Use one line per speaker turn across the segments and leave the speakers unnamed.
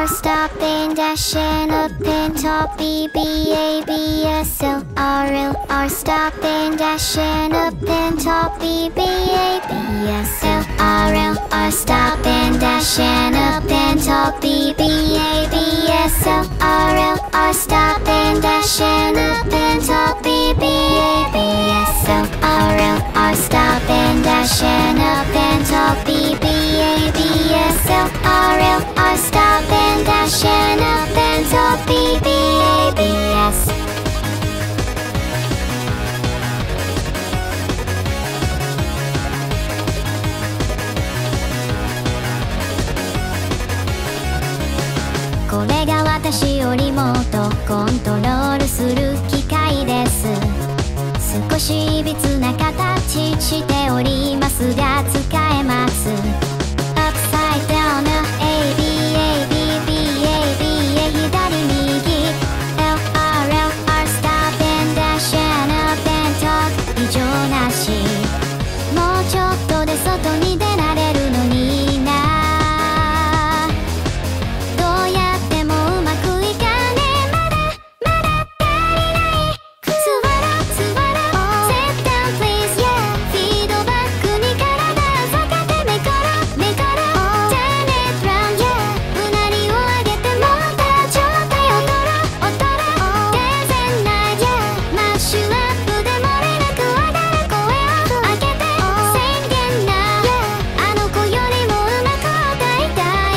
R stopping dashing up and top BBABSL RL R stopping dashing up and top BBABSL RL R stopping dashing up and top BBABSL RL R stopping dashing up and top BBABSL RL R stopping dashing up and top BBABSL RL R stopping dashing up and top BBABSこれが私をリモートコントロールする機械です。少しいびつな形しておりますが使えます。 Upside down A B A B B A B A 左右 L R L R stop and dash and up and talk 異常なしもうちょっとで外に出られるのにな。どうやってもうまくいかねえまだ足りない座ろSit down please yeah フィードバックに体逆手めころTurn it round yeah うなりを上げてもうた状態を取ろ全然ない yeah マッシュアップで漏れなく上がる声を上げて宣言な yeah あの子よりもうまく歌いたい。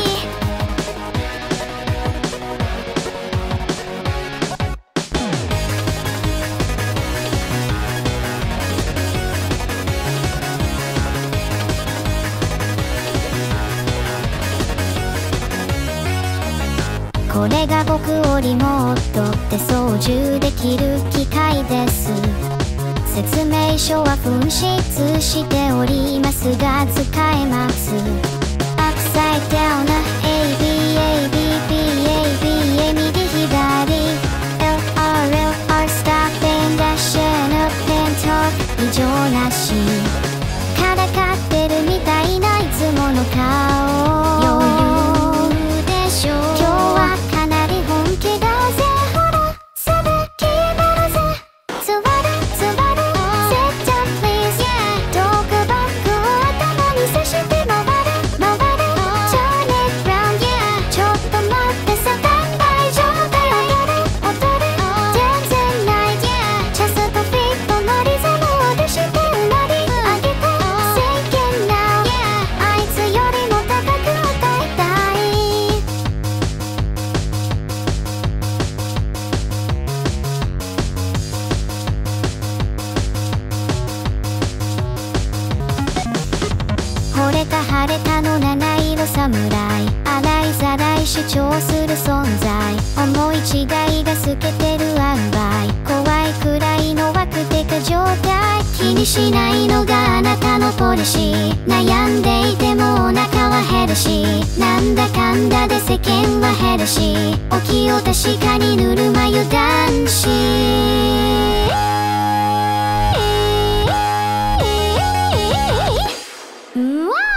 これが僕をリモートで操縦できる機械です。説明書は紛失しておりますが使えます。 Upside down A B A B B A B A 右左 L R L R stop and dash and up and talk 異常なしからかってるみたいないつもの顔余裕でしょ今日はかなり本気だぜほらすぐ消えたらぜ座るSit down please yeah トークバッグを頭にさして回るTurn it round yeah ちょっと待ってスタンバイ状態を取る全然ない yeah チャストフィットのリズムを出してうなり上げて宣言 now yeah あいつよりも高く歌いたい。惚れた晴れたの七色侍洗いざらい主張する存在思い違いが透けてる塩梅怖いくらいのワクテカ状態気にしないのがあなたのポリシー悩んでいてもお腹は減るしなんだかんだで世間は減るしお気を確かにぬるま湯男子うわ